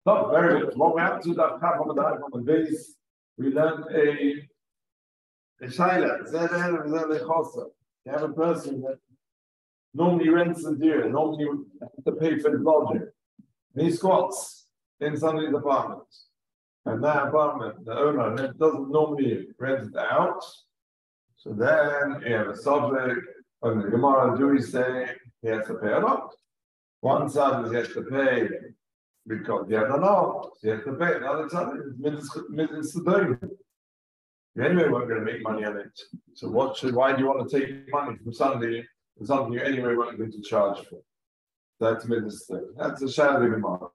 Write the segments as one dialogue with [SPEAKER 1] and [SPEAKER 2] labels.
[SPEAKER 1] No, very good. What we have to do that on the base, we learned a shaila. You have a person that normally rents a deer, normally has to pay for his lodging. And he squats in somebody's apartment. And that apartment, the owner doesn't normally rent it out. So then you have a subject, and the Gemara, do we say he has to pay or not? One side is he has to pay because he has a law, so he has to pay. The other side is mitzvah. You anyway weren't going to make money on it. So why do you want to take money from somebody for something you anyway weren't going to charge for? That's mitzvah. That's a shadow Gemara.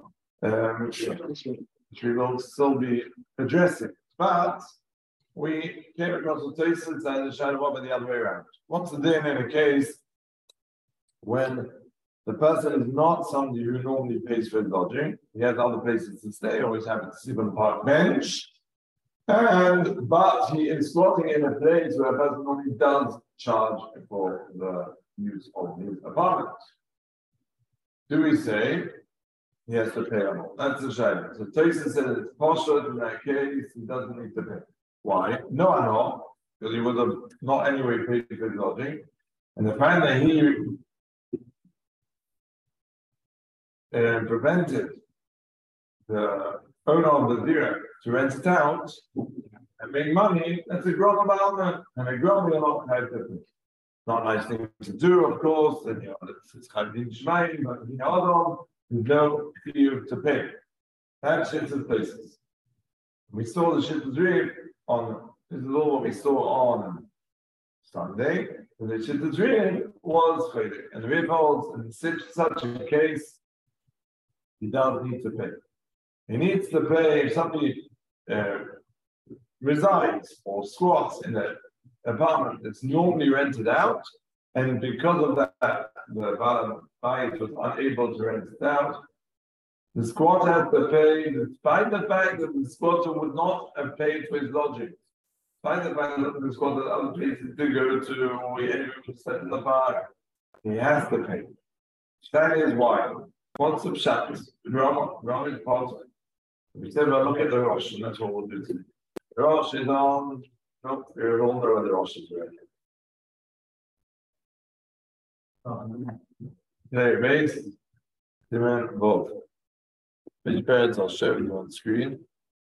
[SPEAKER 1] Which we will still be addressing. But we came across the cases and the shadow the other way around. What's the din in a case when the person is not somebody who normally pays for his lodging? He has other places to stay, always happens to sleep on the park bench. But he is squatting in a place where a person normally does charge for the use of his apartment. Do we say he has to pay or not? That's the shayla. So Tosis says it's partial in that case, he doesn't need to pay. Why? No, because he would have not anyway paid for his lodging. And the fact that he prevented the owner of the deer to rent it out and make money, that's a grove of alma. And a grove will not have to. Not a nice thing to do, of course, and it's kind of shmayim, but there's no fee to pay. That's Shittas places. We saw the Shittas Reef on, this is all what we saw on Sunday, and the Shittas Reef was Chaydik. And the Reef holds, in such a case, he doesn't need to pay. He needs to pay if somebody resides or squats in an apartment that's normally rented out, and because of that, the Bayit was unable to rent it out. The squatter has to pay, despite the fact that the squatter would not have paid for his lodging. Despite the fact that the squatter had other places to go to, or he anyway was set in the park, he has to pay. That is why. What's the pshat? Ram is positive. We said, well, look at the Rosh, and that's what we'll do today. The Rosh is on. Nope, we're all there the Rosh is ready. Okay, base, demand both. Which parents I'll show you on screen.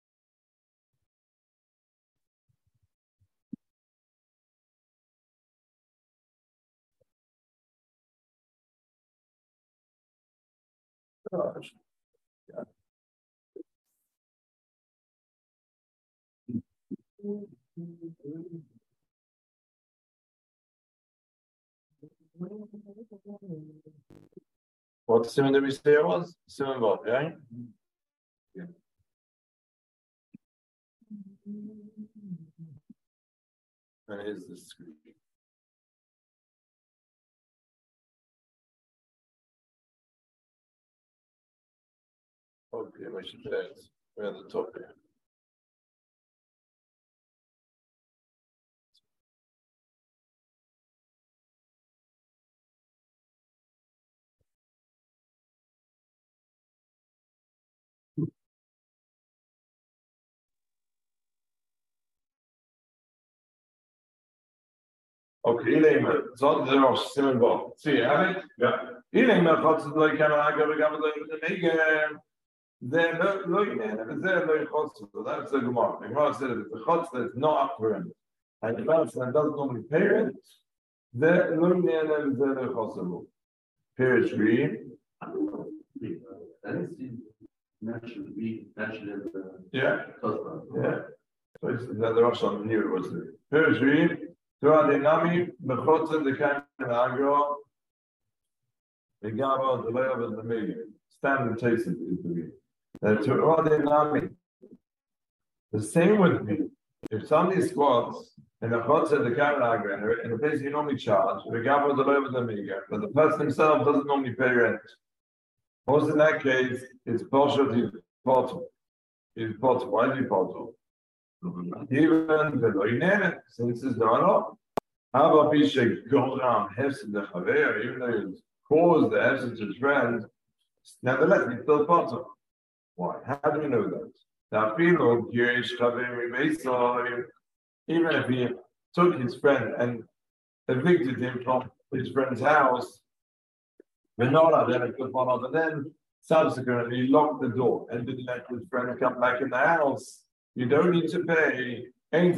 [SPEAKER 1] Gosh. Yeah. What simon did we say it was? Simon what, yeah? Yeah. And here's the screen. Okay, we should say we're at the top here. Okay, Ilema. So the Rosh Simon Bob. See, have it? Yeah. Ilema thought that like I go to make they're very costly. That's the Gemara. The Gemara said if it's a chutz that's not up for rent, and the person that doesn't normally pay rent, they're looking at them very costly. Period 3. Yeah. Yeah. So it's the Rosh on the was the Period 3. Torah Dinami, Bechotze, the kind of agro, the Gabo, the layer of the million. Standard taste is the Torah Dinami. The same would be if somebody squats in the Chotze, the kind of agro, in the place you normally charge, the Gabo, the layer of the million, but the person himself doesn't normally pay rent. Also, in that case, it's partial to portal. It's portal. Why is it portal? Even the loynet, since it's done, how about Pisha go around Hefsid the Chaver, even though it caused the Hefsid to his friend, nevertheless, it's still part of. Why? How do we know that? Now, even if he took his friend and evicted him from his friend's house, then subsequently locked the door and didn't let his friend come back in the house, you don't need to pay. You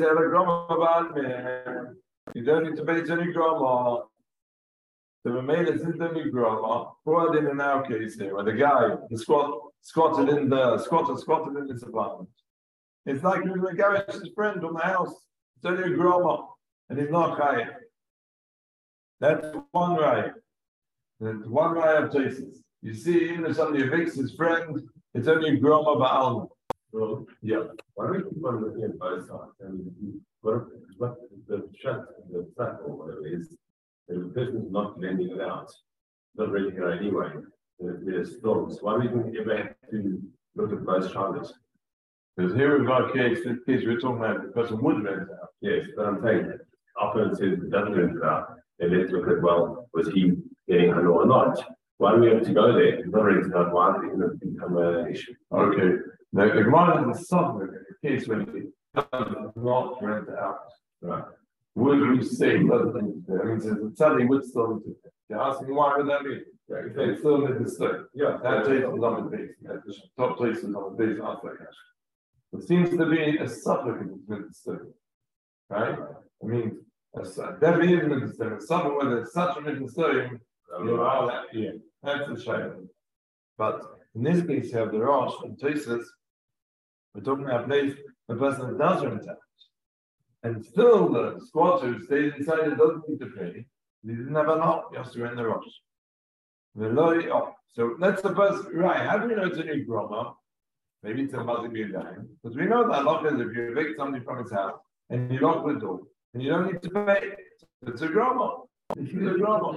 [SPEAKER 1] don't need to pay any grandma. The Mamela isn't any grandma. Brought in our case here, where the guy, the squatted in this apartment. It's like he was going to garage his friend from the house. It's only a grandma, and he's not high. That's one right. That's one right of places. You see, even if somebody evicts his friend, it's only a grandma ba'alma.
[SPEAKER 2] Well, yeah. Why don't you keep on looking at both sides? And what the shut, the flat or whatever it is, if the person is not lending it out, not renting it out anyway, there's storms. Why do you ever have to look at both sides?
[SPEAKER 1] Because here we've got a case, this case we're talking about, the person would rent it out.
[SPEAKER 2] Yes, but I'm saying that often it says it doesn't rent it out. And let's look at, well, was he getting home or not? Why do we have to go there? If not renting out, why is it going to become an issue?
[SPEAKER 1] Okay. Now, the Gemara is the case when he does not rent it out.
[SPEAKER 2] Right.
[SPEAKER 1] Would you say that? I mean, the Tzadi would still need to pay. You're asking why would that be? Yeah, if they still need to stay. Yeah, that place is on the base. The top place is on the base after cash. It seems to be a supplicant minister, right? I mean, there is a minister, something where there's such a minister, you are that here. That's the shame. But in this case, you have the Rosh and Tosis. We're talking about a place the person that does rent out. And still the squatter who stays inside and doesn't need to pay. He didn't have a knock, he has to rent the Rosh. So let's suppose, right, how do we know it's a new grandma? Maybe it's a Mazimir dime. Because we know that lock is if you evict somebody from his house and you lock the door, and you don't need to pay. It's a grandma. It's a grandma.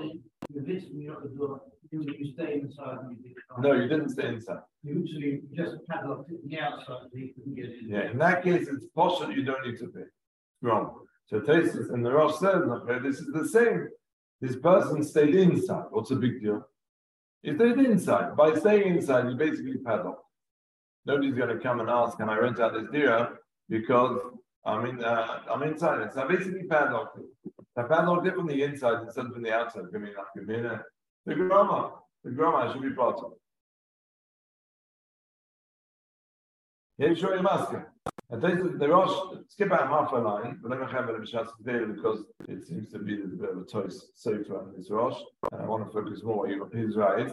[SPEAKER 3] You stay inside.
[SPEAKER 1] No, you didn't stay inside.
[SPEAKER 3] You just padlocked it on the outside so you couldn't get in.
[SPEAKER 1] Yeah, in that case, it's possible you don't need to pay. Wrong. So Tesis and the Rosh says, okay, this is the same. This person stayed inside. What's the big deal? He stayed inside. By staying inside, you basically padlock. Nobody's going to come and ask, can I rent out this dira? Because I'm inside it. So I basically padlocked it. I padlocked it from the inside instead of from the outside. The grammar should be part of it. Here, show you masking. And the Rosh, skip out half a line, but let me have a chance today because it seems to be a bit of a choice safer in this Rosh, and I want to focus more on his right.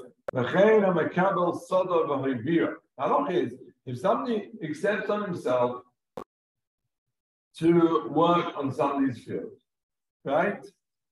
[SPEAKER 1] Halach is, if somebody accepts on himself to work on somebody's field, right?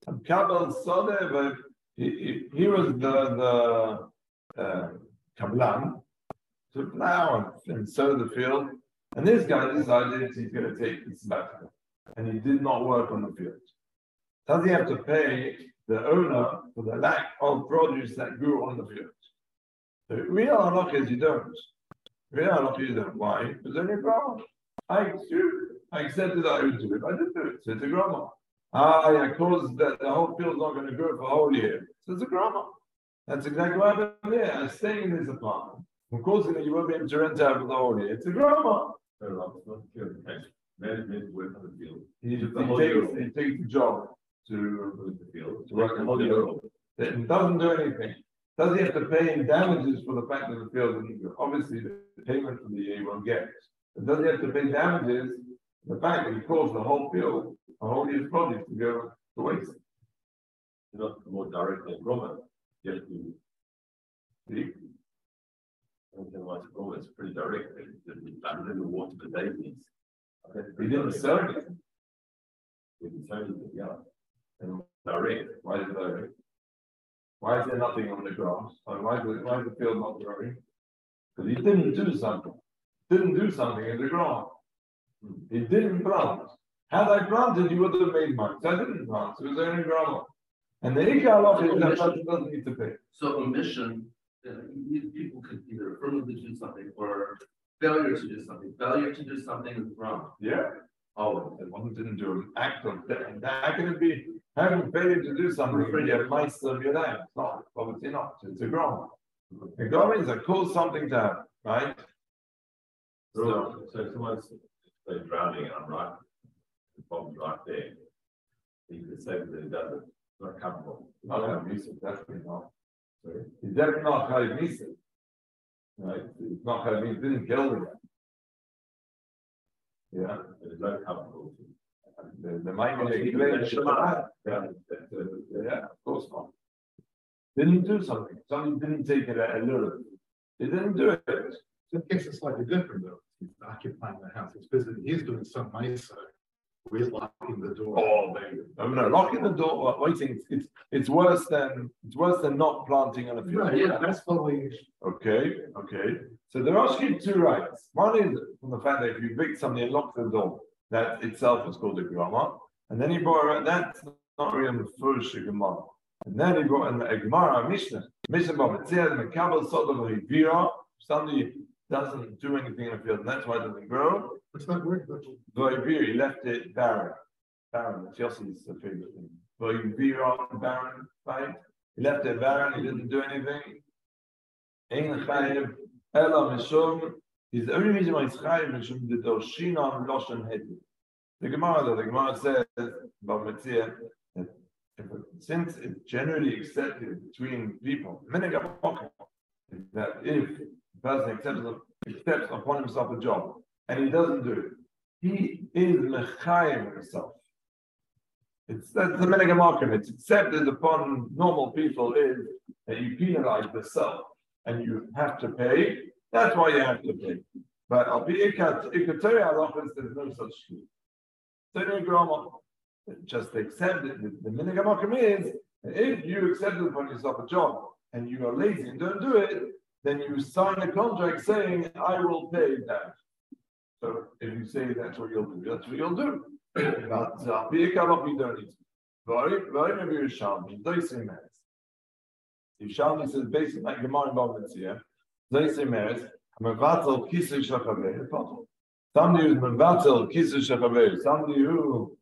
[SPEAKER 1] He was the kablan to plow and sow the field, and this guy decided he's going to take his sabbatical, and he did not work on the field. Does he have to pay the owner for the lack of produce that grew on the field? The real halach is you don't. Real halach you don't. Why? Because only grandma. I accepted that I would do it. I didn't do it. So it's a grandma. I caused that the whole field's not going to grow for a whole year. So it's a grandma. That's exactly what happened there. I'm staying in this apartment. Of course, you won't be able to rent out for the whole year. It's a grandma.
[SPEAKER 2] Management work on the field.
[SPEAKER 1] He takes the job to work on the field. It doesn't do anything. Does he have to pay in damages for the fact that the field isn't good? Obviously, the payment for the year he won't get. But does he have to pay damages for the fact that he caused the whole field, a whole year's produce to go to waste?
[SPEAKER 2] Not more direct than Robert. You have to see. It's pretty direct. The water the daisies.
[SPEAKER 1] He didn't sow it.
[SPEAKER 2] He didn't sow it, yeah. And direct.
[SPEAKER 1] Why is it direct? Why is there nothing on the grass? Why is the field not growing? Because he didn't do something. Didn't do something in the ground. He didn't plant. Had I planted, you would have made money. So I didn't plant. So it was only ground. And the Ikar Halach is that person doesn't need to pay.
[SPEAKER 4] So omission, people could either affirmatively do something or failure to do something. Failure to do something is wrong.
[SPEAKER 1] Yeah. Oh, the one who didn't do an act of that. How can it be having failure to do something when you have mice of your name? It's not, obviously not. It's a groma. A groma is a cause something to happen, right?
[SPEAKER 2] So someone's drowning and I'm right, the problem's right there. You could say that it doesn't, it's not comfortable.
[SPEAKER 1] Not Chayiv Misa, definitely not. Sorry. He's definitely not Chayiv Misa. Right? It's not Chayiv Misa, didn't kill the guy. Yeah.
[SPEAKER 2] It's not comfortable.
[SPEAKER 1] The might be yeah, of course not. Didn't do something. Somebody didn't take it a little. They didn't do it.
[SPEAKER 5] So the case is slightly different though. He's occupying the house. It's because he's doing some nicer. We're locking the door.
[SPEAKER 1] Oh, no, locking the door. Waiting. It's worse than not planting on a field.
[SPEAKER 5] Right, yeah, that's totally.
[SPEAKER 1] Okay. So there are actually two rights. One is from the fact that if you evict somebody and lock the door, that itself is called a grama. And then he brought that's not really the first Gemara. And then he brought in a Gemara, a Mishnah. Mishnah Bamitzia, the Mekabel Sodom Rivira. Somebody doesn't do anything in the field, and that's why it doesn't grow.
[SPEAKER 5] It's not work.
[SPEAKER 1] He left it barren. Barren, that's Yossi's favorite thing. Vira, barren, right? He left it barren, he didn't do anything. Ein Chayiv, Ela Mishum. Is the only reason why it's Chayiv Mishum the Doshina Loshen Hedi. The Gemara says about Metzia that since it's generally accepted between people, that if the person accepts upon himself a job and he doesn't do it, he is mechayim himself. That's the minhag. It's accepted upon normal people is that you penalize yourself and you have to pay. That's why you have to pay. But I'll be ikateri halachas. There's no such thing. Just accept it. The minhag is that if you accept upon yourself a job and you are lazy and don't do it, then you sign a contract saying, I will pay that. So if you say that's what you'll do, that's what you'll do. But you don't need to. Very Yerushalmi, Doisei Meres. Yerushalmi says, basically like Gemara involvements here, Doisei Meres, Mevatel Kisei Shachaver, somebody who's Mevatel Kisei Shachaver, somebody who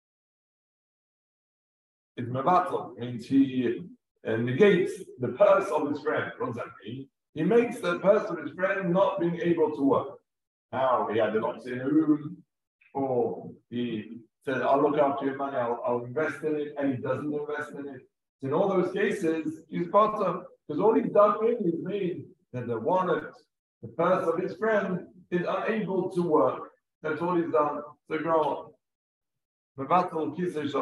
[SPEAKER 1] is Mevatel, means he negates the purse of his friend. What does that mean? He makes the purse of his friend not being able to work. How he had the locks in a room, or he said, I'll look after your money, I'll invest in it, and he doesn't invest in it. So in all those cases, he's part of, because all he's done really is made that the wallet, the purse of his friend, is unable to work. That's all he's done. So grow up.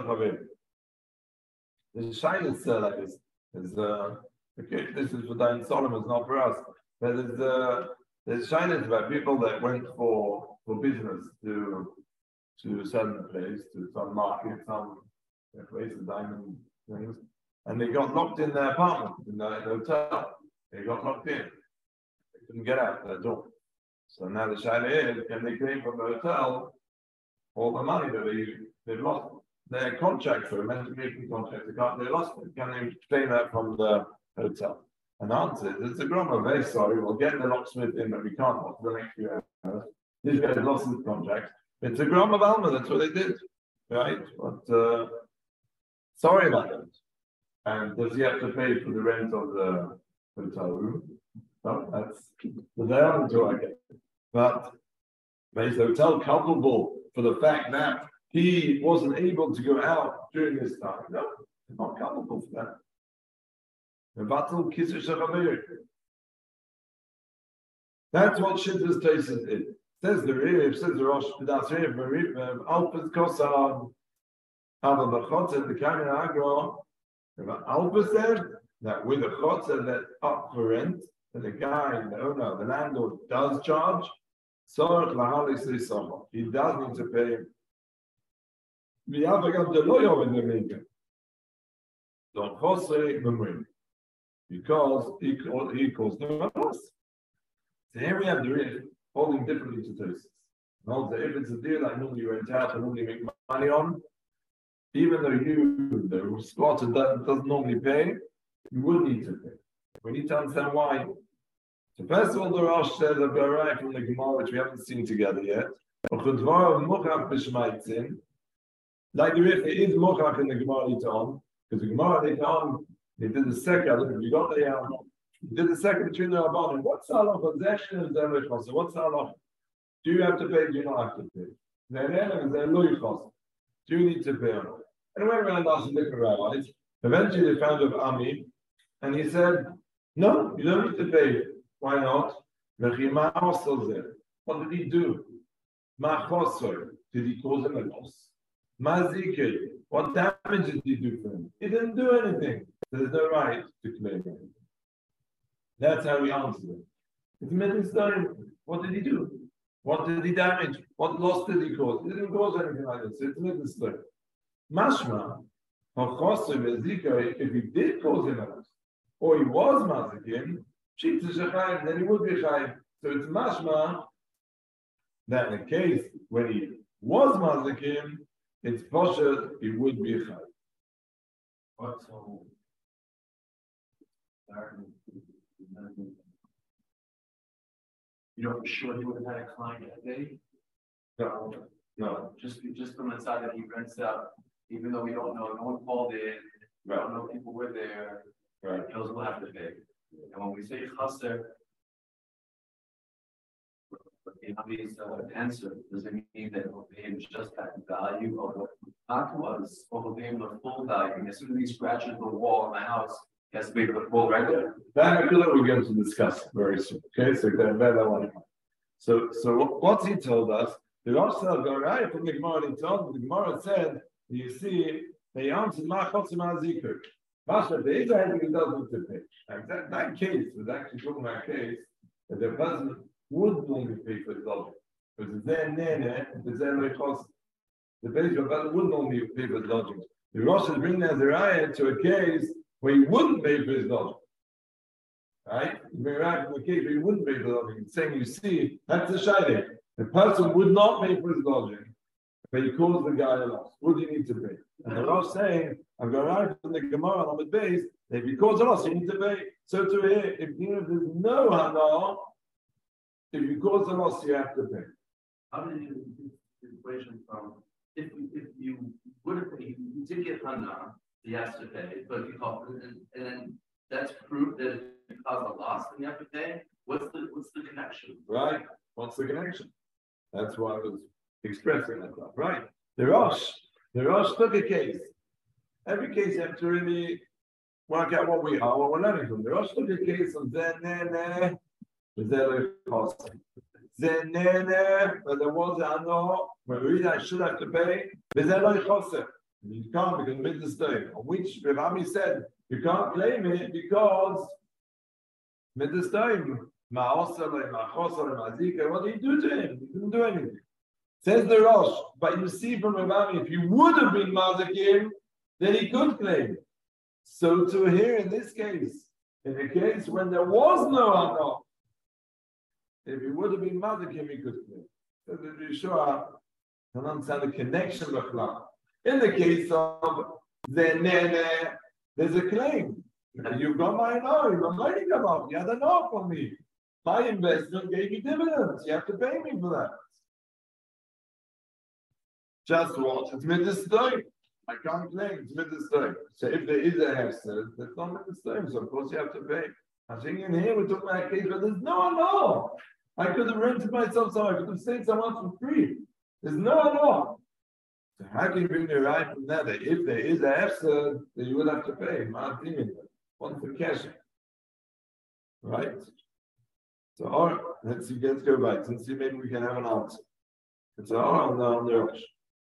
[SPEAKER 1] The shine is like this. Okay, this is for Diane Solomon, not for us. But there's shyness about people that went for business to a certain place, to some market, some place, diamond things, and they got locked in their apartment, in the hotel. They got locked in. They couldn't get out their door. So now the shayla is, can they claim from the hotel all the money that they've lost? Their contracts are meant to make contracts. They lost it. Can they claim that from the hotel? And the answer is, it's a grummer, very sorry, we'll get the locksmith in, but we can't lock for the next few hours. This guy's lost his contract. It's a grummer of Alma, that's what they did. Right? But sorry about it. And does he have to pay for the rent of the hotel room? No, that's the day to I guess. But is the hotel culpable for the fact that he wasn't able to go out during this time? No, he's not culpable for that. That's what Shittas Taisus did. Says the Riv, says the Rosh Pidas Riv, Alpes Kosan, Ava Bachotza, the Kamin Agro, Alpes said that with a Chotza that up for rent, that the guy, the owner, the landlord does charge, so he does need to pay him. We have got the lawyer in the Mega. Don't Jose Memrin. Because he calls them a loss. So here we have the Riv holding differently to Tosis. Holds that if it's a deal that normally you rent out and normally make money on, even though the squatter doesn't normally pay, you would need to pay. We need to understand why. So first of all, the Rosh says a Barai from the Gemara, which we haven't seen together yet. Like the Riv, it is Mochach in the Gemara later on, because the Gemara later on, they did the second. You got the did the second between the Rabbanim. What's the halach possession and the What's the halach Do you have to pay? Do you not have to pay? Do you need to pay or not? And went around asking different rabbis. Eventually they found of Ami, and he said, no, you don't need to pay. Why not? What did he do? Did he cause him a loss? What damage did he do for him? He didn't do anything. There's no right to claim him. That's how he answered it. It's Mitzvah. What did he do? What did he damage? What loss did he cause? He didn't cause anything like this. It's Mitzvah. Mashma, if he did cause him a loss, or he was mazikim, then he would be chayim. So it's mashma that in the case when he was mazikim, it's posher, he would be chayim.
[SPEAKER 3] What's so? You know, for sure he would have had a client that day.
[SPEAKER 1] No.
[SPEAKER 3] Just from the side that he rents out, even though we don't know, no one called in, we don't know people were there.
[SPEAKER 1] Right.
[SPEAKER 3] He will have to pay. And when we say chaser, Navi's answer, does it mean that Hovaim is just that value of what not was, or Hovaim the full value? And as soon as he scratches the wall in the house, he has to pay for the full regular.
[SPEAKER 1] That we're going to discuss very soon. Okay, so that one. So what he told us, the Rosh go right from the Gemara. He told the Gemara said, you see, they answered Machotz Mazikur. Masha, the Israel he doesn't to pay. That case was actually talking about a case that the person would normally pay for his lodging. Because it's there, the base of the would normally pay for his lodging. The Rosh is bringing Azariah to a case where he wouldn't pay for his lodging. Right? He's bringing right from a case where he wouldn't pay for his lodging. He's saying, you see, that's the shayde. The person would not pay for his lodging, but he caused the guy a loss. What do you need to pay? And the Rosh saying, I'm going right from the Gemara on the base, that if you cause a loss, you need to pay. So to here, if there's no hana, if you cause a loss, you have to pay.
[SPEAKER 4] How did you do the equation from if you would have paid, you did get hana, he has to pay, but if you call and then that's proof that if you cause a loss, then you have to pay. What's the connection?
[SPEAKER 1] Right? What's the connection? That's why I was expressing that. Right? The Rosh took a case. Every case you have to really work out what we're learning from. The Rosh took a case of Zenene, but there was a no, where really I should have to pay, you can't because mid-the-stone, on which Ravami said, you can't claim it because mid-the-stone, what did he do to him? He didn't do anything. Says the Rosh, but you see from Ravami, if you would have been mazakim, then he could claim. So to here in this case, in the case when there was no hana, if he would have been mazakim, he could claim. So the Yeshua can understand the connection with Chlam. In the case of Zenene, there's a claim. You've got my no, you've got money come up, you had a no from me. My investment gave you dividends, you have to pay me for that. Just what? It's mid-the-stone. I can't claim it's mid-the-stone. So if there is a hefsed, that's not mid-the-stone, so of course you have to pay. I think in here we're talking about a case where there's no. I could have rented myself somewhere, I could have stayed somewhere for free. There's no. So how can you bring the right from that? That if there is a hefsed, then you would have to pay. One for cash. Right? So all right, let's go back. Since maybe we can have an answer. It's all on the Rosh.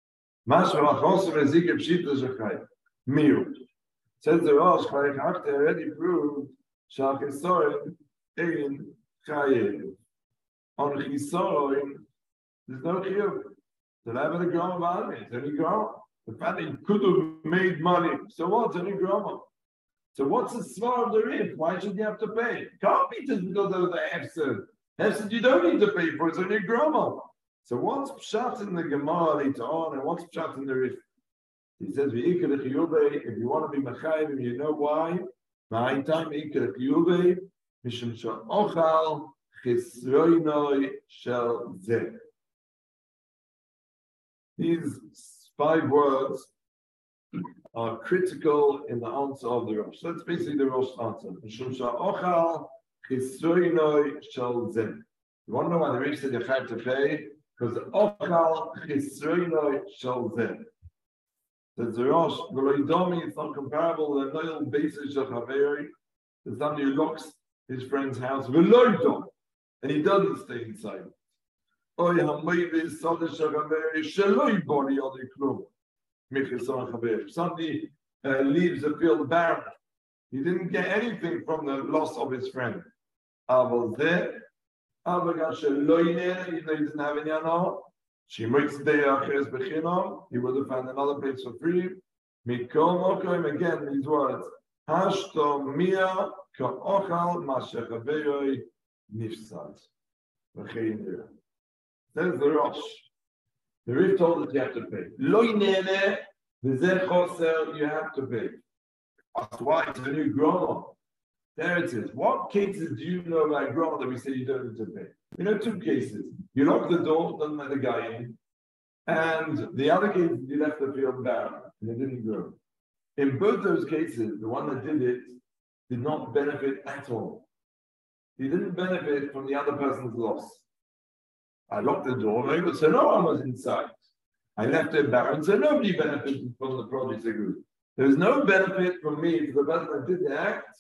[SPEAKER 1] Says the Rosh, already proved Shachisorim in Chayev. On Chisorim, there's no Chiyuv. The level of Groma, it's only Groma. The fact that you could have made money, so what's only Groma? So what's the svar of the rif? Why should you have to pay? It can't be just because of the hefsed. Hefsed you don't need to pay for, it's only Groma. So what's pshat in the Gemara later on, and what's pshat in the Rif? He says, if you want to be machayim, you know why? These 5 words are critical in the answer of the Rosh. That's basically the Rosh answer. You want to know why the Rebbe said you have to pay? Because Ochal Chisroino Shalzeh. Says the Rosh, it's not comparable to the Noel basis of Haveri. There's somebody who locks his friend's house, and he doesn't stay inside. Somebody leaves the field barren. He didn't get anything from the loss of his friend. He didn't have any anor. He would have found another place for free. Again, these words. Hashto mia ka'ochal mashechavei nifsad. Says the Rosh. The Rif told us you have to pay. Lo inene v'zeh choser, you have to pay. That's why it's a new groma. There it is. What cases do you know about groma that we say you don't need to pay? You know, two cases. You lock the door, doesn't let the guy in. And the other case, you left the field barren and it didn't grow. In both those cases, the one that did it did not benefit at all. He didn't benefit from the other person's loss. I locked the door, so no one was inside. I left it barren, so nobody benefited from the produce they grew. There's no benefit from me for the person that did the act.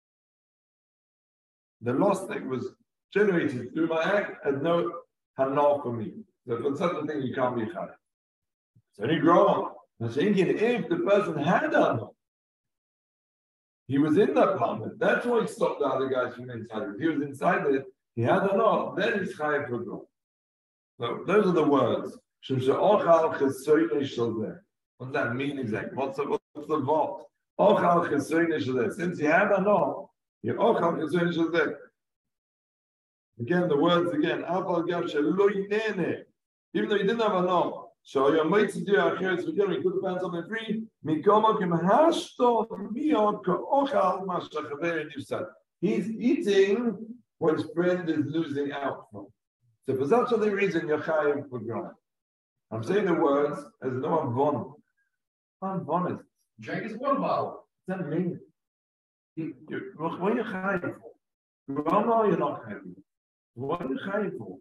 [SPEAKER 1] The loss that was generated through my act had no hanor for me. So for such a thing, you can't be chayv. It's only grown. I'm saying if the person had done it, he was in that apartment. That's why he stopped the other guys from inside. If he was inside it, he had or not, then he's chayav for grow. So those are the words. What does that mean exactly? What's the vault? Since he had or not, again, the words again. Even though he didn't have a no. So your mates do our kids, we could find something free. He's eating what his friend is losing out from. So for such a reason, you're chayav for ground. I'm saying the words as no one von is.
[SPEAKER 4] Drink is one bottle.
[SPEAKER 1] What does that mean? What are you chayav for? Grandma, you're not chayav. What are you chayav for?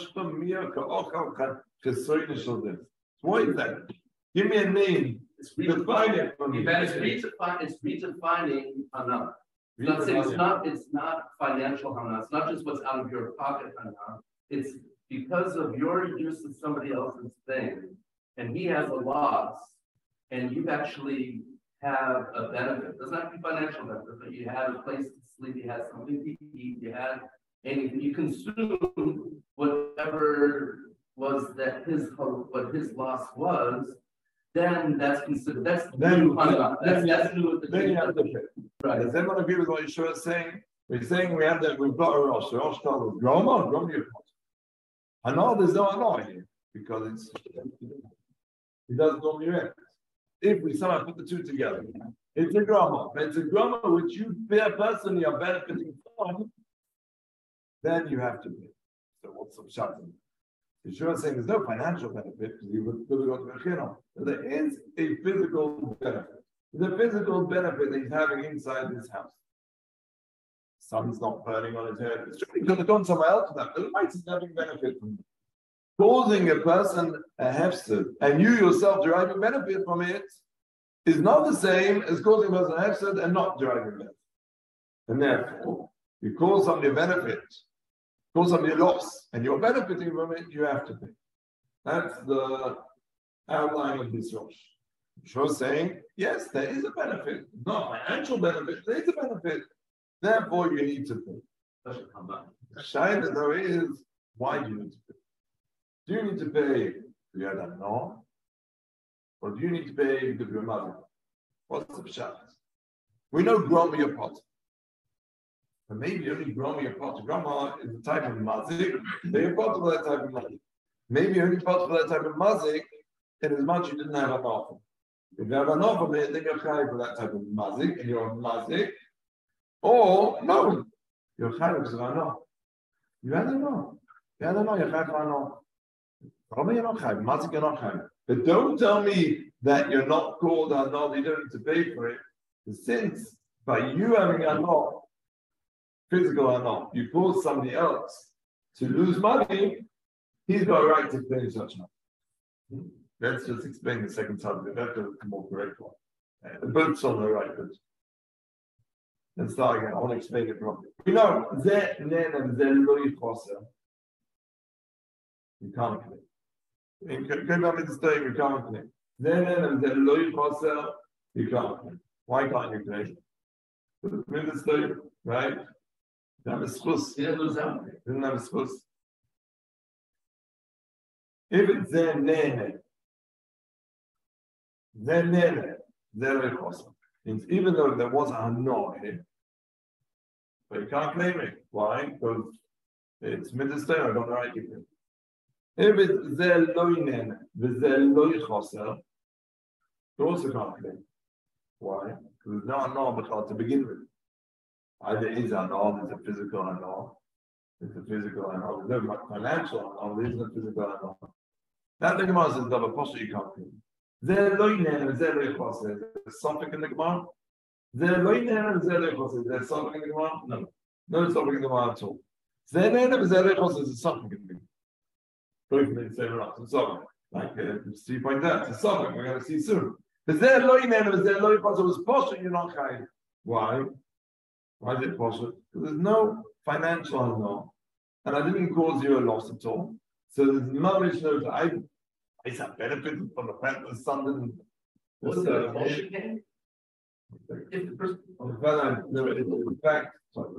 [SPEAKER 1] What is that? Give me a name.
[SPEAKER 4] It's redefining. It's redefining hana. It's not financial hana. It's not just what's out of your pocket hana. It's because of your use of somebody else's thing, and he has a loss, and you actually have a benefit. It doesn't have to be financial benefit, but you have a place to sleep, you have something to eat, you have anything, you consume whatever was that what his loss was, then that's considered that's new. That's new with the
[SPEAKER 1] then you have to pay.
[SPEAKER 4] Right.
[SPEAKER 1] Does everyone agree with what Yeshua is saying? We're saying we've got a Rosh. The Rosh told us, Groma your pot. I know there's no annoy here because it doesn't normally rent. If we somehow put the two together, it's a Groma. But it's a Groma which you personally are benefiting from, then you have to pay. So what's the shot? Yeshua is saying there's no financial benefit because you would go to Mechino. But there is a physical benefit. The physical benefit that he's having inside this house. Sun's not burning on his head. It's surely could have gone somewhere else for that, but it might be having benefit from it. Causing a person a hefsed and you yourself deriving benefit from it is not the same as causing a person a hefsed and not deriving benefit. And therefore, you cause somebody a benefit, cause somebody a loss, and you're benefiting from it, you have to pay. That's the outline of this Rosh. Rosh saying, yes, there is a benefit. Not financial benefit, there is a benefit. Therefore, you need to pay. The shayla though is, why do you need to pay? Do you need to pay because you had a no? Or do you need to pay because you're a mother? What's the pshat? We know groma your pot. But maybe only groma your pot. Groma is the type of mazik. They're pot for that type of mazik. Maybe only pot for that type of mazik, in as much you didn't have an offer. If you have an offer, then you're chayav for that type of mazik, and you're a mazik. Or no, you're chayav because I know. You had a no. You had a no. You're chayav for a no. Probably you're not chayav. Mazik you're not chayav. But don't tell me that you're not called a no. You don't need to pay for it. Since by you having a no, physical or not, you cause somebody else to lose money, he's got a right to claim such money. Let's just explain the second side of it. That's the more correct one. The boat's on the right foot. Let's start again. I want to explain it properly. We know ze nen and ze loy choser. You can't claim. Go back to the story. You can't claim. Ze nen and ze loy choser. You can't claim. Why can't you claim? Remember the story, right? Didn't have a schus. Didn't have a schus. If it's ze nen, means even though there was a no here, but you can't claim it. Why? Because it's middle I got the right to claim. If it's zel loinen, the zel loy choser, you also can't claim. Why? Because there's no because to begin with. Either is a no, there's a physical no. It's a physical no. There's no financial no, there isn't a physical no. That the Gemara says double posture you can't claim. There's something in the Gemara. There's something in the Gemara. No, no something in the Gemara at all. There's something in the Gemara. Both of them say it's something. Like Steve pointed out, it's something we're going to see soon. Was posture, you're not high. Why? Why is it posture? Because there's no financial no, and I didn't cause you a loss at all. So there's no issue. I said benefit from the fact that the sun didn't.
[SPEAKER 4] What's the motion game? If the person.
[SPEAKER 1] No, it's the fact.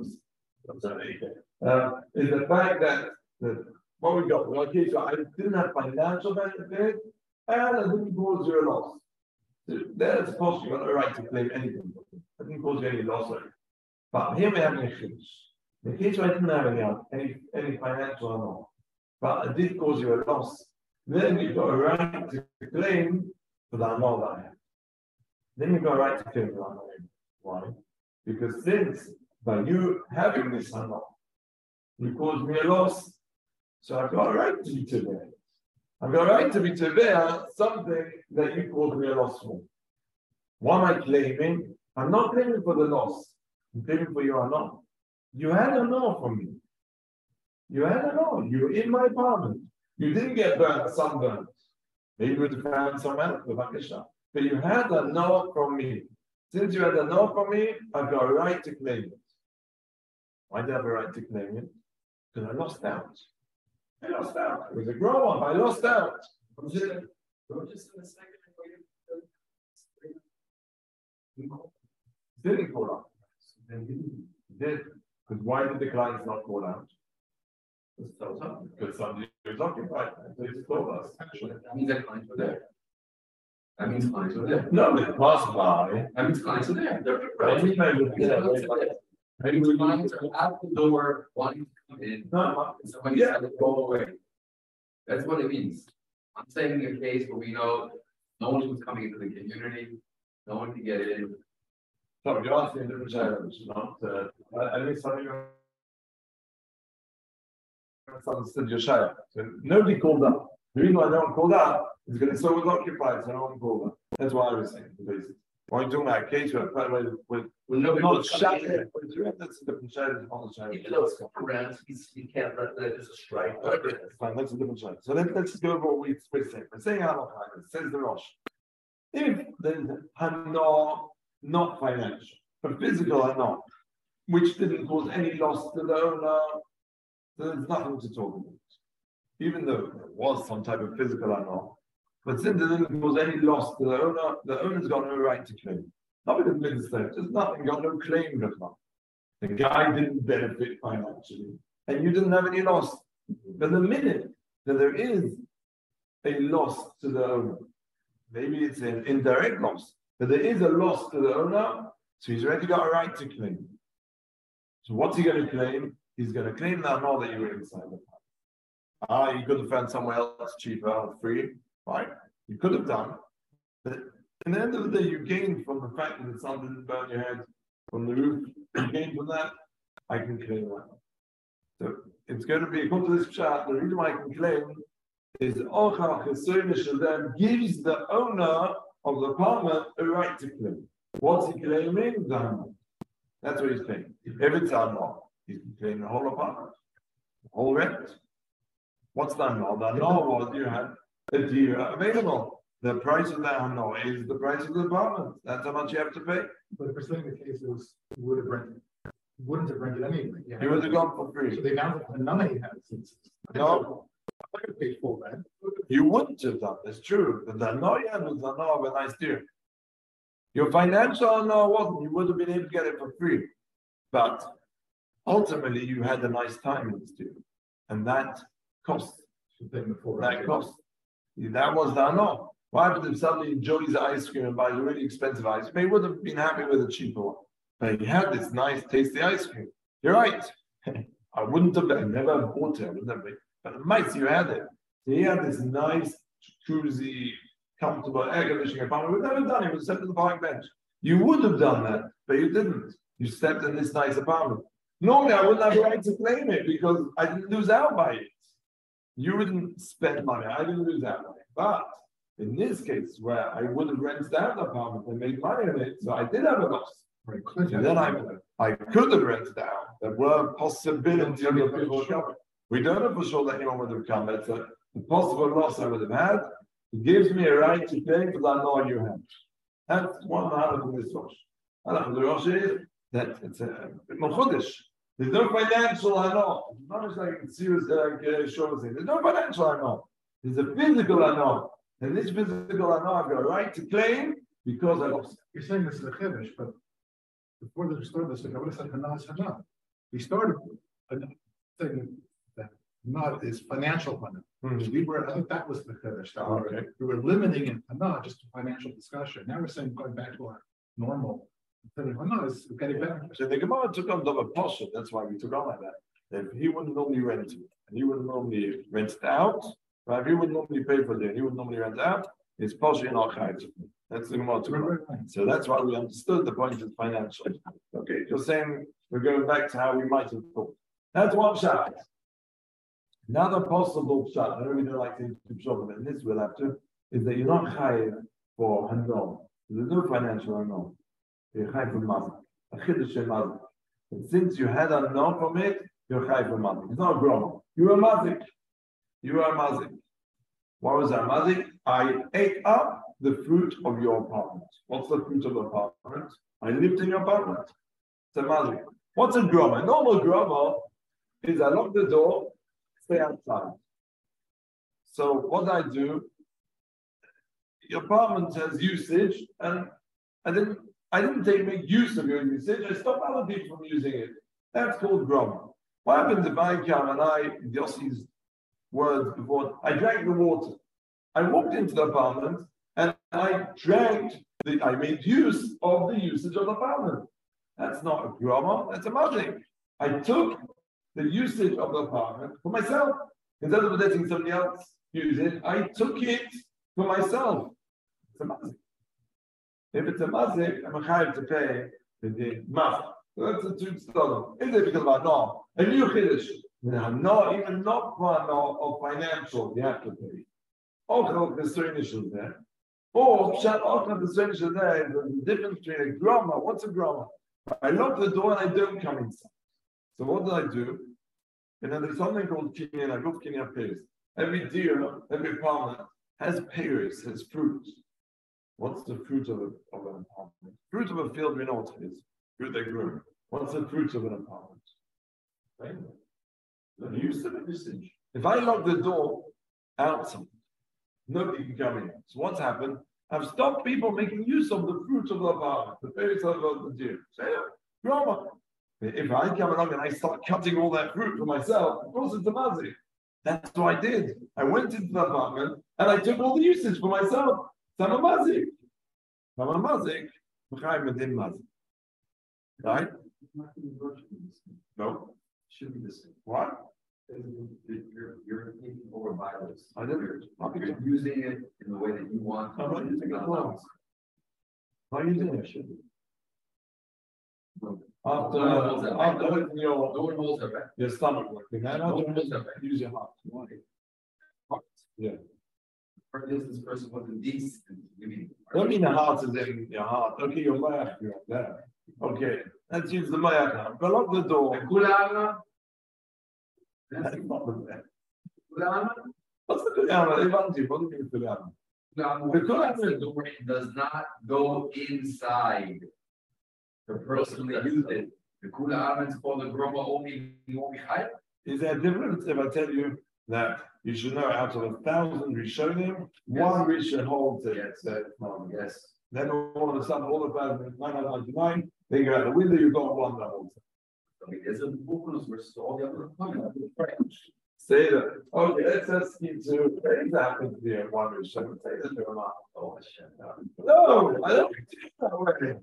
[SPEAKER 1] Is the fact that what we got? Okay, so I didn't have financial benefit, and I didn't cause you a loss. So that's possible. You got the right to claim anything. I didn't cause you any loss. But here we have a case. In the case where I didn't have any financial or not, but I did cause you a loss. Then you've got a right to claim for the annul that I have. Then you've got a right to claim for the annul. Why? Because since by you having this annul, you caused me a loss, so I've got a right to be teveh. I've got a right to be teveh something that you caused me a loss for. What am I claiming? I'm not claiming for the loss. I'm claiming for your annul. You had an annul from me. You had an annul. You were in my apartment. You didn't get burnt, sunburned. Maybe you would have found some else, but you had a no from me. Since you had a no from me, I've got a right to claim it. Why do I have a right to claim it? Because I lost out. I lost out. It was a grow up. I lost out. Didn't call out. Did. Because why did the clients not call out? Because somebody was occupied. They just told us.
[SPEAKER 4] That means that clients were there. That means clients were there.
[SPEAKER 1] No, they passed by.
[SPEAKER 4] That means clients are there. They're
[SPEAKER 1] Maybe
[SPEAKER 4] clients are at the door wanting to come in.
[SPEAKER 1] No,
[SPEAKER 4] somebody said to go away. That's what it means. I'm saying in a case where we know no one was coming into the community, no one could get in.
[SPEAKER 1] So you're asking a different challenge, not I mean something. Understood your shayah. So nobody called up. The reason why no one called up is because it's always occupied, so no one called up. That's what I was saying. Basically, when you're talking about a case with not shayah, that's a different shayah. Not a shayah.
[SPEAKER 4] Even though it's around, you can't let that just a strike.
[SPEAKER 1] Fine, that's a different shayah. So let's go over what we're saying. We're saying halakha. It says the Rosh. If then not financial, but physical or not, which didn't cause any loss to the owner. So there's nothing to talk about. Even though there was some type of physical annul, but since there didn't cause any loss to the owner's got no right to claim. Not because minister, just nothing, got no claim to come. The guy didn't benefit financially, and you didn't have any loss. But the minute that there is a loss to the owner, maybe it's an indirect loss, but there is a loss to the owner, so he's already got a right to claim. So what's he going to claim? He's going to claim that annul that you were inside the house. You could have found somewhere else cheaper or free, right? You could have done. But at the end of the day, you gained from the fact that the sun didn't burn your head from the roof. You gained from that. I can claim that. So it's going to be, according to this chat, the reason why I can claim is Ocha Chesoyne Shalem gives the owner of the apartment a right to claim. What's he claiming? The annul. That's what he's claiming. If it's annul, he can claim the whole apartment. Whole rent. What's the no? The no was you had a deal available. The price of that no is the price of the apartment. That's how much you have to pay.
[SPEAKER 5] But if we're saying the case is wouldn't have rented anyway.
[SPEAKER 1] You would have gone for free.
[SPEAKER 5] So the amount of money had since.
[SPEAKER 1] No.
[SPEAKER 5] I could pay full rent.
[SPEAKER 1] You wouldn't have done. It's true. The no you had was the no of a nice deal. Your financial no wasn't. You would have been able to get it for free, but ultimately you had a nice time in this deal, and that cost. That cost. That was the no. Why happened if somebody enjoys ice cream and buys a really expensive ice cream? He would have been happy with a cheaper one. But he had this nice, tasty ice cream. You're right. I wouldn't have. I never bought it. I would never. But the mice, you had it. So he had this nice, cozy, comfortable air conditioning apartment. We've never done it. We stepped on the park bench. You would have done that, but you didn't. You stepped in this nice apartment. Normally, I wouldn't have a right to claim it because I didn't lose out by it. You didn't spend money. I didn't lose out by it. But in this case, where I would have rented out the apartment and made money on it, so I did have a loss. And then I could have rented out. There were possibilities of people coming. We don't know for sure that anyone would have come. It's a possible loss I would have had. It gives me a right to pay because I know you have. That's one out of this Rosh. The Rosh is that it's a Mechudesh. There's no financial I know. It's not just like serious Shor saying. There's no financial I know. There's a physical I know. And this physical I know I've got a right to claim because I lost.
[SPEAKER 5] You're saying this is a Chiddush, but before they started this, I would have said Hana. We started saying that not is financial Hana. I think that was the Chiddush.
[SPEAKER 1] Okay.
[SPEAKER 5] We were limiting it Hana just to financial discussion. Now we're saying going back to our normal. Hana is getting better.
[SPEAKER 1] So the Gemara took on the Pasha. That's why we took on like that. If he wouldn't normally rent it, and he wouldn't normally rent it out, right? If he would normally pay for it, and he would normally rent it out, it's Pasha in our Chayt. That's the Gemara took on. So that's why we understood the point of financial. Okay, you're saying we're going back to how we might have thought. That's one shot. Another possible shot, I know we don't like to shop, but this we'll have to, is that you're not chayiv for Hanon. There's no financial Hanon. You're chayiv for mazik. A chiddush mazik. And since you had a no from it, you're chayiv for mazik. It's not a groma. You're a mazik. You are a mazik. What was that mazik? I ate up the fruit of your apartment. What's the fruit of the apartment? I lived in your apartment. It's a mazik. What's a groma? A normal groma is I lock the door, stay outside. So what I do, your apartment has usage, and I didn't make use of your usage. I stopped other people from using it. That's called groma. What happens if I come and Yossi's words before, I drank the water. I walked into the apartment and I made use of the usage of the apartment. That's not a groma, that's a mazik. I took the usage of the apartment for myself. Instead of letting somebody else use it, I took it for myself. It's a mazik. If it's a mazik, I'm chayav to pay the mazik. So that's a two story. Is it because of a no? A new chiddush. No, even not for no of financial, you have to pay. Also, the certain issues there. Or the certain issues there is the difference between a groma. What's a groma? I lock the door and I don't come inside. So what do I do? And then there's something called kinyan. I go kinyan payers. Every deer, every apartment has payers, has fruit. What's the fruit of an apartment? Fruit of a field, we know what it is. Fruit they grow. What's the fruit of an apartment? Right? The use of usage. If I lock the door outside, nobody can come in. So what's happened? I've stopped people making use of the fruit of the apartment, the payers of the deer. Say, grandma. If I come along and I start cutting all that fruit for myself, of course it's a mazik. That's what I did. I went into the apartment and I took all the usage for myself. So I'm a mazik. I'm a mazik. Right? No.
[SPEAKER 3] Should be the same.
[SPEAKER 1] What?
[SPEAKER 3] You're taking over violence.
[SPEAKER 1] I didn't.
[SPEAKER 3] You're using it in the way that you want.
[SPEAKER 1] I'm not using it wrong. Why are you doing it? Should be. After opening your stomach working, use your heart. Heart. Yeah.
[SPEAKER 3] For this person wasn't decent.
[SPEAKER 1] Don't mean the heart is in your heart. Okay, your mayach, you're there. Okay, let's use the mayach now. Go lock the door. That's not the best. What's the Kulyama? What do you mean Kulyama? The Kulyama
[SPEAKER 4] does not go inside the person that used it. The Kula Armen's for the Groma only high.
[SPEAKER 1] Is there a difference if I tell you that you should know out of 1,000 Rishonim, one Rishon holds it?
[SPEAKER 4] Yes.
[SPEAKER 1] Then all of a sudden, all of 999, they go out the window, you've got one that holds it.
[SPEAKER 4] I mean, there's a book versus all the other
[SPEAKER 1] Say that. Okay, let's just keep to example here. One Rishon. Say that to Ramah.
[SPEAKER 4] Oh, shit.
[SPEAKER 1] No, I don't think that way.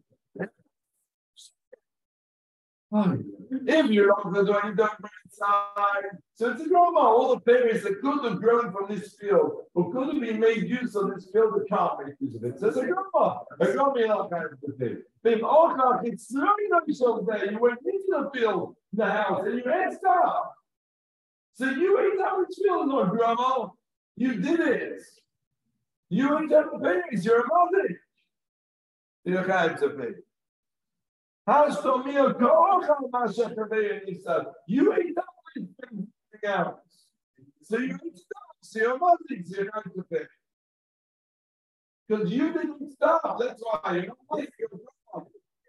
[SPEAKER 1] If you're not going to do any don't bring inside. So it's a groma. All the berries that could have grown from this field or could have been made use of this field that can't make use of it. So it's a groma. A groma in all kinds of things. If Ochach, it's really not yourself there. You went into the field, in the house, and you ate stuff. So you ate out this field, not groma. You did it. You ate out the berries. You're a mother. You're kind to be. How's Tomio Kochal Masha Kaveya Nisa? You ate up everything else. So you eat stuff. So you're not you're going to pay. Because you didn't stop. That's why you're not like your grandma.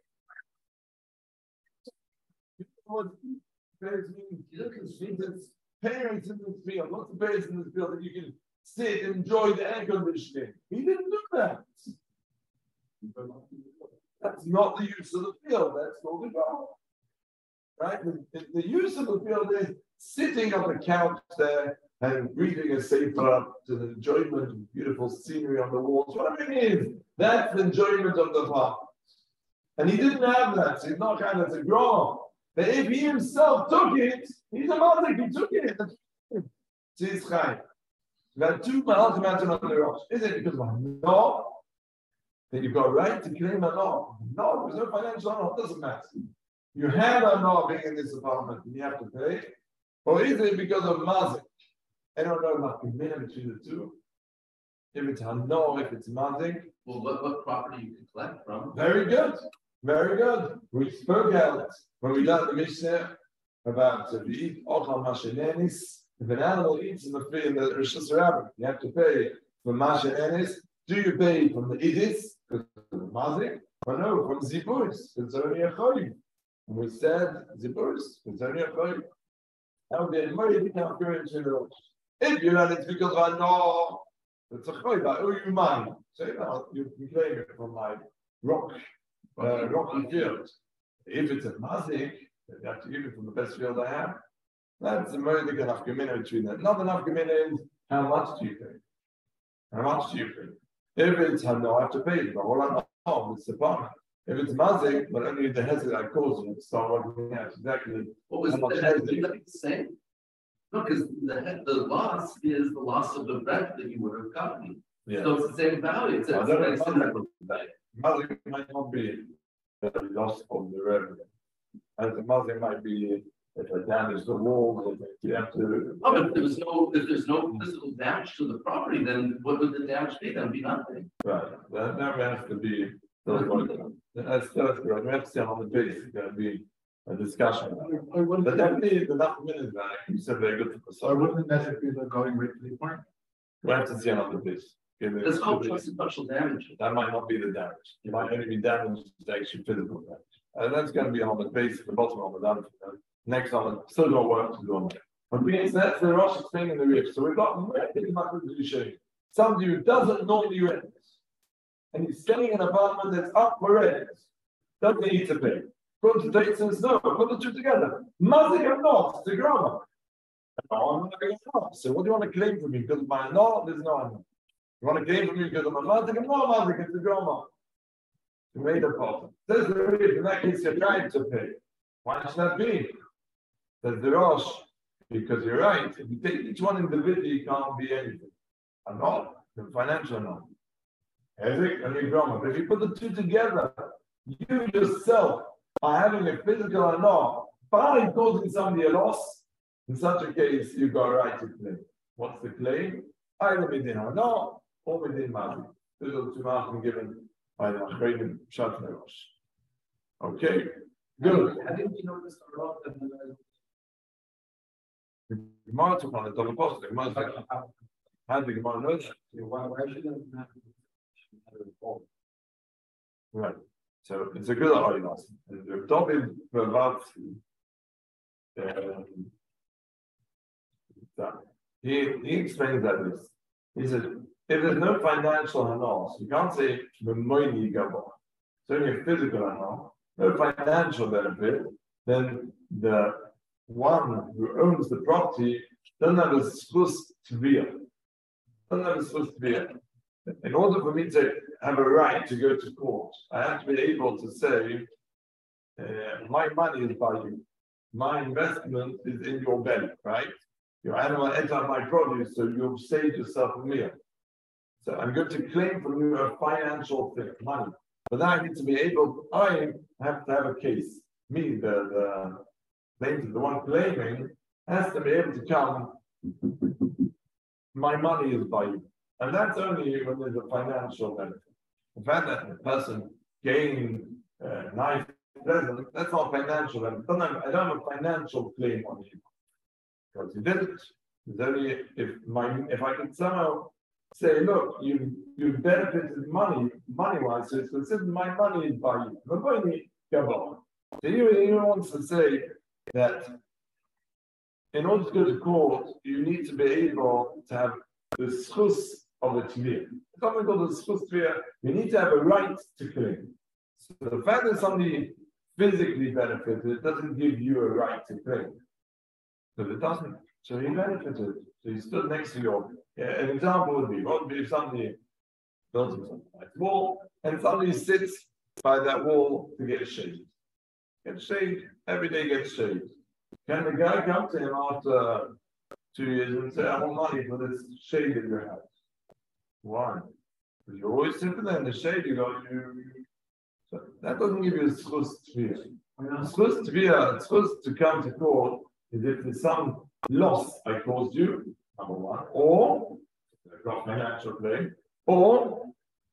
[SPEAKER 1] What parents mean? Look at this. Parents in this field. Lots of parents in this field that you can sit and enjoy the air conditioning. He didn't do that. That's not the use of the field. That's called the goal. Right? The use of the field is sitting on the couch there and reading a sefer to the enjoyment of beautiful scenery on the walls. Whatever it is, that's the enjoyment of the heart. And he didn't have that, so he's not kind of a grow. But if he himself took it, he's a mother, he took it. So it's chayim. We had two Malachim on the Rosh. Is it because of no? Then you've got a right to claim a law. No, there's no financial law, it doesn't matter. You have a law being in this apartment and you have to pay. Or is it because of mazik? I don't know about the minimum between the two. If it's no, if it's mazik.
[SPEAKER 4] Well, what property you can collect from?
[SPEAKER 1] Very good. Very good. We spoke out when we learned the Mishnah about if you eat ochal mashenenis, if an animal eats in the Rosh Hashanah, you have to pay for mashenenis. Do you pay from the idis, because of the mazik, or no, from ziburs, because it's only a choyim? And we said ziburs, it's only a choyim. That would be a very big difference. If you learn it's because I know it's a choyim, I owe you money. So you can claim it from my rocky field. If it's a mazik, you have to give it from the best field I have. That's a very big enough commitment between that. Not enough commitment is how much do you pay? How much do you pay? If it's no, I have to pay the whole amount. It's the apartment. If it's mazik, but only the hezit I cause you start working out exactly.
[SPEAKER 4] What was the same? No, because the loss is the loss of the rent that you would have gotten. Yeah. So it's the same value. It's
[SPEAKER 1] mazik might not be the loss of the revenue. As the mazik might be if I damage the walls, you have to.
[SPEAKER 4] Oh, but if there's no physical damage to the property, then what would the damage be? Then be nothing.
[SPEAKER 1] Right. That has to be. That's correct. We have to see on the base. It's going to be a discussion. But definitely the document that you said very good for the
[SPEAKER 5] so wouldn't necessarily be going right to the point?
[SPEAKER 1] We have to see on the base.
[SPEAKER 4] It's called partial damage.
[SPEAKER 1] That might not be the damage. You might only be damaged to actually physical damage. And that's going to be on the base at the bottom of the damage. Next on still got work to do on it. But that's the Rosh thing in the roof. So we've got somebody who doesn't normally rent, and he's selling an apartment that's up for rent, doesn't need to pay. According to Tate says no, put the two together. Mazik and not, it's a grammar. So what do you want to claim from me? Because of my no, there's no no. You want to claim from me because of my mazik and no mazik, it's a grammar. You made a problem. Says the roof, in that case you're trying to pay. Why should that be? That's the Rosh, because you're right. If you take each one individually, you can't be anything. I'm not the financial not. Eric and Groma. But if you put the two together, you yourself are having a physical not by causing somebody a loss. In such a case, you got a right to claim. What's the claim? Either within no or within Mazi. Those are two marks given by the Achreidim Shat Rosh. Okay. Good.
[SPEAKER 4] How did you know this?
[SPEAKER 1] The Gemara took on the double post. The Gemara said, how did the Gemara know that?
[SPEAKER 3] Why should it not have a
[SPEAKER 1] Right. So it's a good argument. And the David Blavatsky, he explains that this. He said, if there's no financial hanos, you can't say the money gabon. It's only a physical hanos, no financial benefit, then the one who owns the property doesn't have a schus tvia. Doesn't have a schus tvia. In order for me to have a right to go to court, I have to be able to say, my money is by you. My investment is in your belly, right? Your animal ate up my produce, so you've saved yourself a meal. So I'm going to claim from you a financial thing, money. But then I need to be able, I have to have a case. Me, the plaintiff, the one claiming, has to be able to come, my money is by you. And that's only when there's a financial benefit. The fact that the person gained nice present, that's not financial. I don't have a financial claim on you. Because you didn't. It's only if I could somehow say, look, you benefited money-wise, so it's considered my money is by you. The money, come on. So he wants to say that in order to go to court, you need to be able to have the schus of the tvir. Something called the schus tvir, you need to have a right to claim. So the fact that somebody physically benefited doesn't give you a right to claim. So it doesn't, so he benefited. So he stood next to you. An example would be if somebody builds himself a wall and somebody sits by that wall to get shade. Get shade, every day gets shade. Can the guy come to him after 2 years and say, I want money for this shade in your house? Why? Because you're always sitting there in the shade, so that doesn't give you a schus tvia. Schus tvia, schus to come to court is if there's some loss I caused you, number one, or got financial claim, or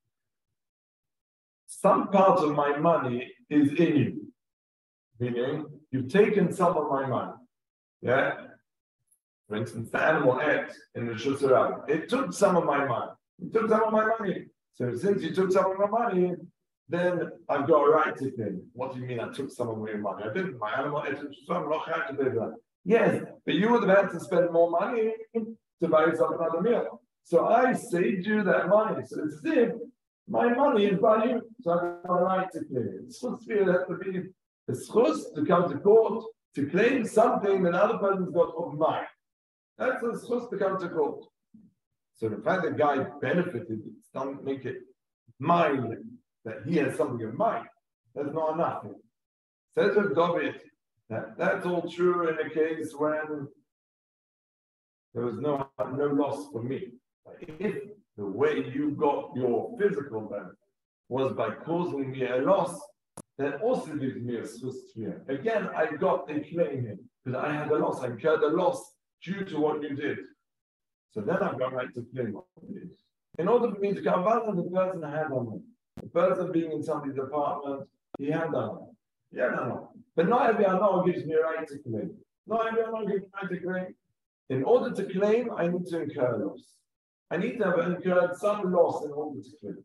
[SPEAKER 1] some part of my money is in you. Meaning, you've taken some of my money. Yeah? For instance, the animal ate in the Shusarab. It took some of my money. It took some of my money. So since you took some of my money, then I've got a right to claim. What do you mean I took some of your money? I didn't. My animal ate in Shusarab. I'm not going to pay that. Yes, but you would have had to spend more money to buy yourself another meal. So I saved you that money. So it's as if my money is by you. So I've got a right to claim. It's supposed to be the schus to come to court to claim something that another person's got of mine. That's the schus to come to court. So the fact that the guy benefited, it doesn't make it mine, that he has something of mine. That's not enough. Says of David, that's all true in a case when there was no loss for me. If the way you got your physical benefit was by causing me a loss, that also gives me a schus tvia. Again, I got a claim here because I had a loss. I incurred a loss due to what you did. So then I've got right to claim what it is. In order for me to come back, the person had on me. The person being in somebody's apartment, he had on me. Yeah, no. But not every anor gives me a right to claim. Not every anor gives me a right to claim. In order to claim, I need to incur a loss. I need to have incurred some loss in order to claim.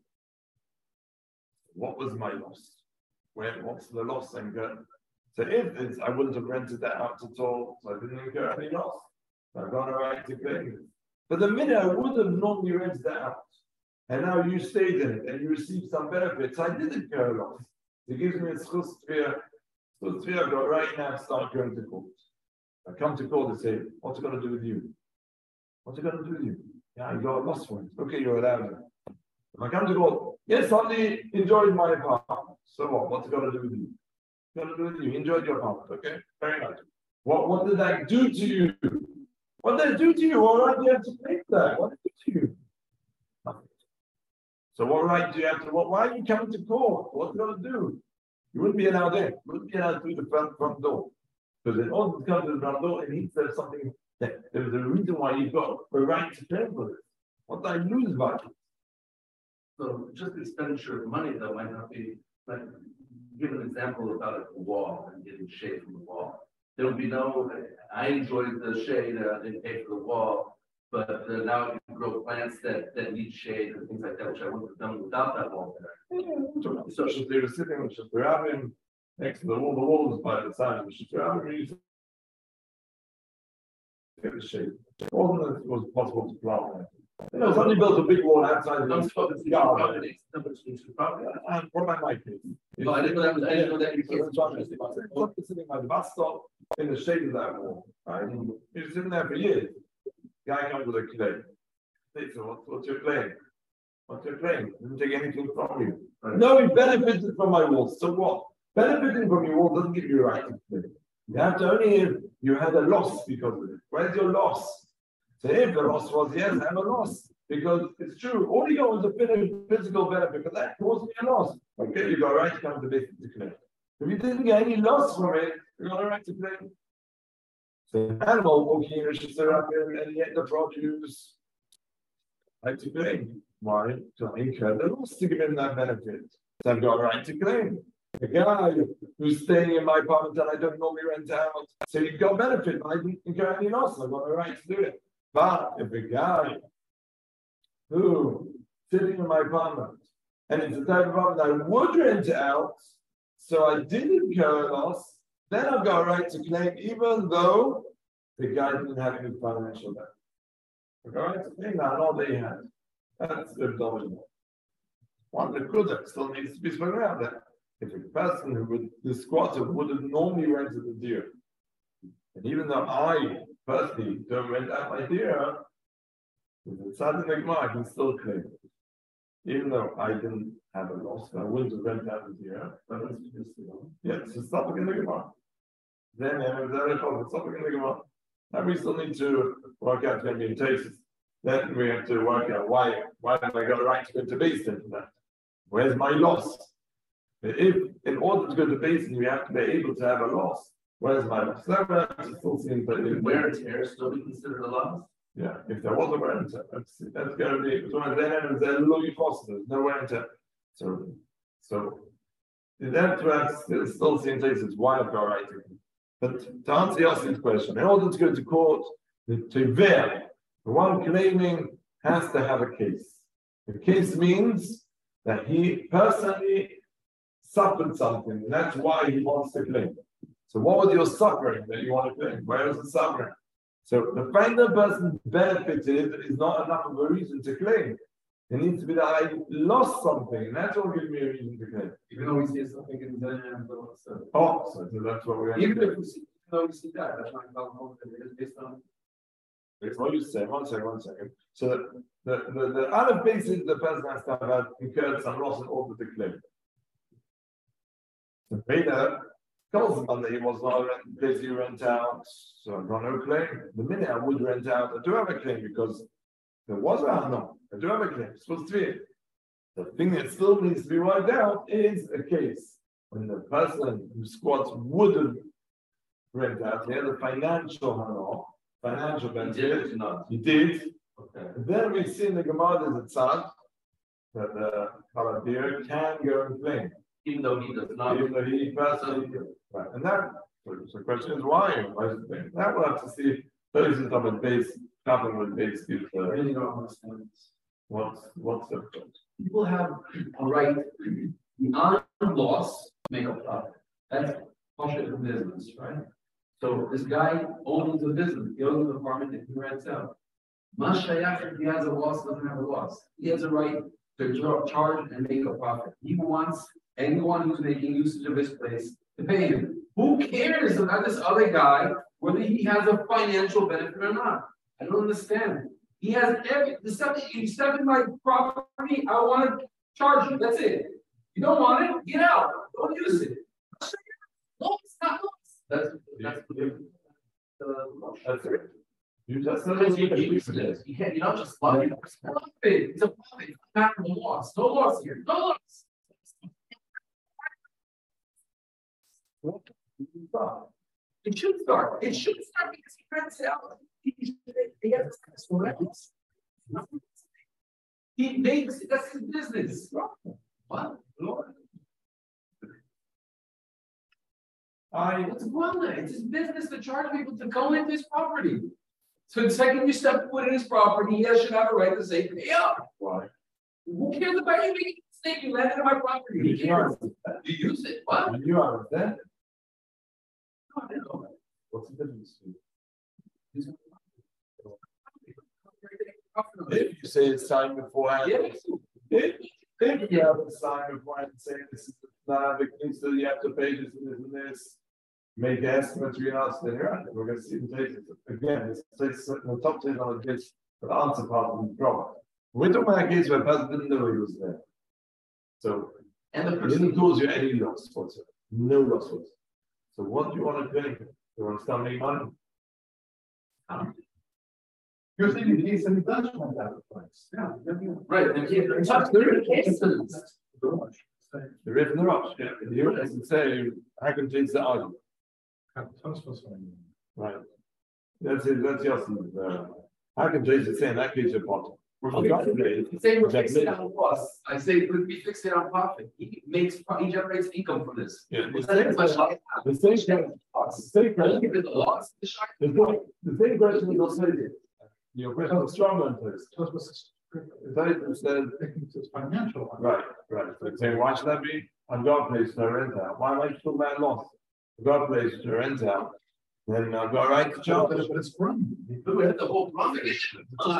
[SPEAKER 1] What was my loss? What's the loss I incurred? So if it's, I wouldn't have rented that out at all, so I didn't incur any loss. I've got a right to claim it. But the minute I would have normally rented that out, and now you stayed in it and you received some benefits, I did incur a loss. It gives me a schus tvia. Schus tvia, I've got right now to start going to court. I come to court and say, what's it got to do with you? What's it got to do with you? Yeah, I got a loss for it. Okay, you're allowed it. If I come to court, yes, somebody enjoyed my apartment. So what? What's it got to do with you? Got to do with you. He enjoyed your apartment. Okay, very nice. What did that do to you? What did it do to you? What right do you have to pay that? What did it do to you? Nothing. So what right do you have to? Why are you coming to court? What's it got to do? You wouldn't be allowed in. You wouldn't be allowed through the front door. Because in order to come to the front door, it needs to have something that there's a reason why you've got a right to pay for this. What did I lose by it?
[SPEAKER 4] So just expenditure of money though might not be like, give an example about a wall and getting shade from the wall. there will be no, I enjoyed the shade, they paid for the wall, but now you can grow plants that need shade and things like that, which I wouldn't have done without that wall there.
[SPEAKER 1] So they were sitting with Shapirabim next to the wall is by the side of Shapirabim, used to get the shade. It was possible to plant. Somebody built a big wall outside the garden. And what about my case?
[SPEAKER 4] No, I didn't know that. I didn't know that you
[SPEAKER 1] can't. Sitting by the bus stop in the shade of that wall. Right? He was sitting there for years. Guy comes with a clay. They said, what's your claim? What's your claim? Didn't take anything from you. Right. No, he benefited from my wall. So what? Benefiting from your wall doesn't give you a right to claim. You have to only if you had a loss because of it. Where's your loss? So if the loss was, yes, I have a loss. Because it's true, all you got was a physical benefit, but that caused me a loss. Okay, you got a right to come to business to claim. If you didn't get any loss from it, you got a right to claim. So animal walking in and yet the produce, right to claim. Why? To incur the loss to give him that benefit. So I've got a right to claim. A guy who's staying in my apartment and I don't normally rent out, so you've got benefit, but I didn't incur any loss, I've got a right to do it. But if a guy who sitting in my apartment and it's a type of apartment I would rent it out, so I didn't incur a loss, then I've got a right to claim even though the guy didn't have any financial benefit. I've got a right to claim that, all they had. That's the dominant. One that could have still needs to be spoken out there. If a person who would, the squatter would have normally rented the deer, and even though I personally don't rent out my deer, if it's sudden I can still claim it. Even though I didn't have a loss, I wouldn't have rented out the deer. Yeah, it's a topic in the Gemara. Then it's a topic in the Gemara. And we still need to work out maybe in cases. Then we have to work out why have I got a right to go to basin for that? Where's my loss? If in order to go to basin, you have to be able to have a loss. Where's my loss? That still seems like
[SPEAKER 4] wear and tear still be considered a loss?
[SPEAKER 1] Yeah, if there was a wear and tear, that's going to be then there's no wear and tear. So that still seems like it's why I've got right. But to answer Yossi's question, in order to go to court, the one claiming has to have a case. The case means that he personally suffered something, and that's why he wants to claim. So what was your suffering that you want to claim? Where is the suffering? So the fact that the person benefited is not enough of a reason to claim. It needs to be that I lost something, and that's what gives me a reason to claim.
[SPEAKER 3] Even though we see something in the
[SPEAKER 1] so that's what we're
[SPEAKER 3] even if we see, though we see that, that's not about based on.
[SPEAKER 1] What you say? One second. So the other basis the person has to have incurred some loss in order to claim. The Beda tells him that he was not busy rent out, so I've got no claim. The minute I would rent out, I do have a claim because there was a no. I do have a claim. It's supposed to be. The thing that still needs to be worked out is a case when the person who squats wouldn't rent out. He had a financial benefit. He did. Okay. Then we see in the Gemara there's a tzad that the Kaladir can go and claim.
[SPEAKER 4] Even though he does not.
[SPEAKER 1] Even though he personally did. Right. And that, so the question is why? Why is it there? That we'll have to see. Those are some base, couple with base.
[SPEAKER 3] I really don't understand this.
[SPEAKER 1] What's the point?
[SPEAKER 3] People have a right on loss to make a profit. That's partially the business, right? So this guy owns a business, he owns an apartment that he rents out. Mashayach, if he has a loss, doesn't have a loss. He has a right to charge and make a profit. He wants anyone who's making usage of his place to pay him. Who cares about this other guy, whether he has a financial benefit or not? I don't understand. He has you step in my property, I want to charge you. That's it. You don't want it, get out. Don't use it. No, it's not loss. That's
[SPEAKER 1] it. You just
[SPEAKER 3] you don't just love it. It's a profit. It's a profit. It's not a loss. No loss here. No loss. It should start. It should start because he rents it out. He makes it. That's his business. What? Lord. What's wrong with it? It's his business to charge people to go into his property. So the second you step foot in his property, he should have a right to say, pay up.
[SPEAKER 1] Why?
[SPEAKER 3] Who cares about you making a mistake? You landed in my property. Who cares? You use it. What?
[SPEAKER 1] You understand?
[SPEAKER 3] I don't know.
[SPEAKER 1] What's the difference?
[SPEAKER 3] Yeah.
[SPEAKER 1] If you say it's signed beforehand, if you have a sign beforehand saying this is not the case, so you have to pay this and this, make an estimate between us, then you're right. We're going to see the cases. Again, it's the top 10 on the case, the answer part of the problem. We're talking about a case where a person didn't know he was there. So,
[SPEAKER 3] And the
[SPEAKER 1] it
[SPEAKER 3] person
[SPEAKER 1] didn't cause you any loss whatsoever. No loss whatsoever. So, what do you want to do? You want to start making money?
[SPEAKER 5] You're saying the case and it does run out of place. Yeah.
[SPEAKER 3] right. And there are cases.
[SPEAKER 1] There is no rush. Yeah. You doesn't say, I can change the argument. Right. That's it. That's your I can change the same. That case you're bottom.
[SPEAKER 3] Say we're fixing on loss. I say we'd be fixing on profit. He generates income from this.
[SPEAKER 1] Yeah. The
[SPEAKER 3] The
[SPEAKER 1] same question.
[SPEAKER 3] The loss.
[SPEAKER 1] The same question is also your question is stronger on this.
[SPEAKER 5] It's financial.
[SPEAKER 1] Right. So saying, why should that be? I've got a place to rent out. Why am I still at loss? I've got a place to rent out. Then I've got a right to charge.
[SPEAKER 5] But it's from.
[SPEAKER 3] We have the whole profit issue.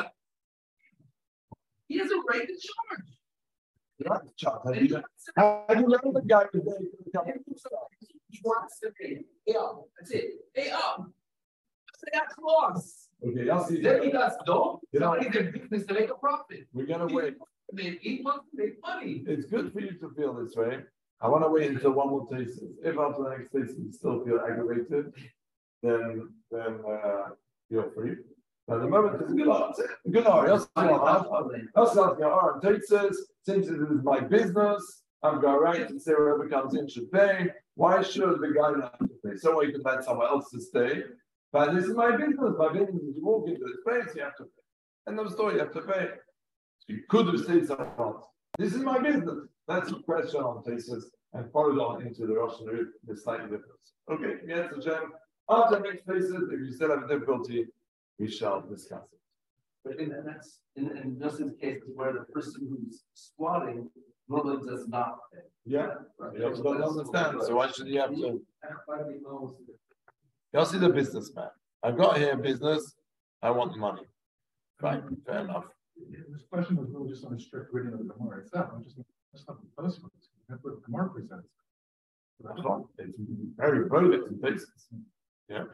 [SPEAKER 3] He has a right to charge.
[SPEAKER 1] You're right to charge. Have you learned the guy today?
[SPEAKER 3] He wants to pay. Pay up. That's it. Pay up. That's loss.
[SPEAKER 1] Okay, I'll see.
[SPEAKER 3] Then he does no. Somebody did business to make a profit.
[SPEAKER 1] We're gonna wait.
[SPEAKER 3] They 8 months to make money.
[SPEAKER 1] It's good for you to feel this way. I want to wait until one more taste. If after the next taste you still feel aggravated, then you're free. But at the moment, it's a good answer. Good answer. Since it is my business, I've got a right to say whoever comes in should pay. Why should the guy not have to pay? So you can find someone else to stay. But this is my business. My business is you walk into this place, you have to pay. End of story, you have to pay. So you could have stayed somewhere else. This is my business. That's the question on cases and followed on into the Russian route, the slightly difference. Okay, yes, Hashem. After the next places, if you still have a difficulty, we shall discuss it.
[SPEAKER 4] But that's in just in cases where the person who's squatting normally does not pay.
[SPEAKER 1] Yeah,
[SPEAKER 4] Right.
[SPEAKER 1] you also don't understand. So why should you have to?
[SPEAKER 4] Everybody knows.
[SPEAKER 1] You'll see the businessman. I've got here a business. I want the money. Fine, fair enough.
[SPEAKER 5] This question was really just on a strict reading of the Gemara itself. That's not the first one. That's what the Gemara presents.
[SPEAKER 1] It's very private in places. Yeah.